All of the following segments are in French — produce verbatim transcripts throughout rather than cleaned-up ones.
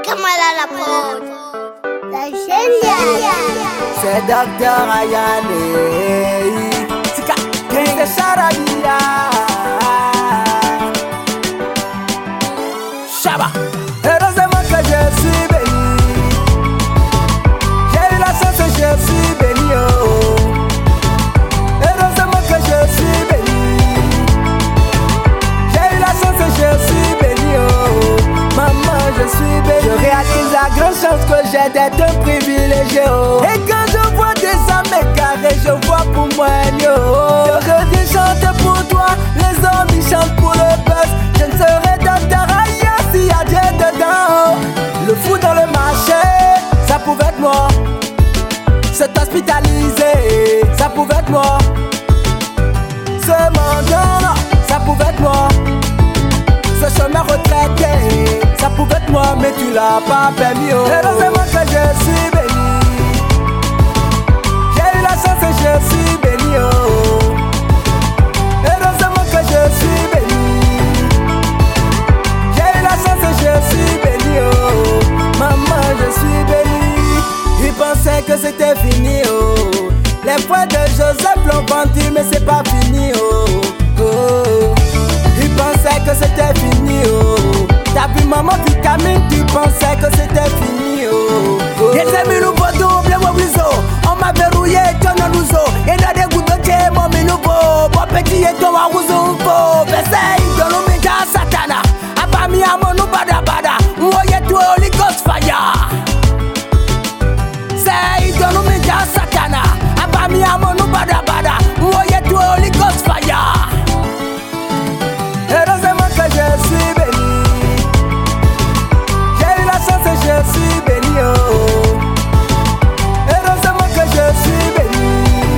Kamala la prod. La géniale. C'est Docteur Ayane. Tika, c'est Charabia. Chaba. Heureusement que je suis béni. J'ai eu la chance et je suis béni. Oh. Heureusement que je suis béni. J'ai eu la chance et je suis béni. Oh. Maman, je suis béni. Je réalise la grande chance que j'ai d'être un privilégié. Oh. Et quand je vois des hommes égarés, je vois pour moi mieux. Oh. Je reviens chanter pour toi. Les hommes ils chantent pour le buzz. Je ne serai docteur ailleurs s'il y a Dieu dedans. Oh. Le fou dans le marché, ça pouvait être moi. S'être hospitalisé, ça pouvait être moi. Ce mendiant, ça pouvait être moi. Ce chemin retraité, ça pouvait être moi, mais tu l'as pas permis. Oh. Heureusement que je suis béni. J'ai eu la chance et je suis béni. Oh. Heureusement que je suis béni. J'ai eu la chance et je suis béni. Oh. Maman, je suis béni. Ils pensaient que c'était fini. Oh. Les frères de Joseph l'ont vendu, mais c'est pas fini. Oh. Oh. Ils pensaient que c'était fini. Oh. T'as vu maman vitamine, tu pensais que c'était fini. Oh. Oh. Et c'est mi nouveau double mobiso. On m'a verrouillé, ton nouveau. Et dans des gouttes de thé, mon mi nouveau. Bon petit et ton warouzumbo. Bessaye, ton nom est dans Satana. Abami à mon nou bada bada. Mouye toi, Holy Ghost fire. Say, ton nom est dans Satana. Abami à mon nou bada bada. Mouye toi, Holy Ghost fire. Heureusement que je suis béni. J'ai eu la chance et je suis béni. Oh. Heureusement que je suis béni.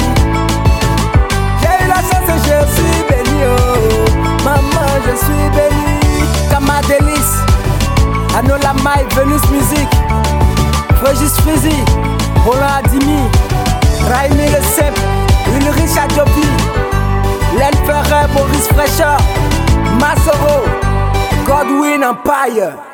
J'ai eu la chance et je suis béni. Oh. Maman, je suis béni. Kamadelis, Anola Mai, Venus Music, Frégis Frizi, Roland Adimi, Raimi Recep, Ulrich Adjobi, Len Ferrer, Boris Fraîcheur, Masoro, Godwin Empire.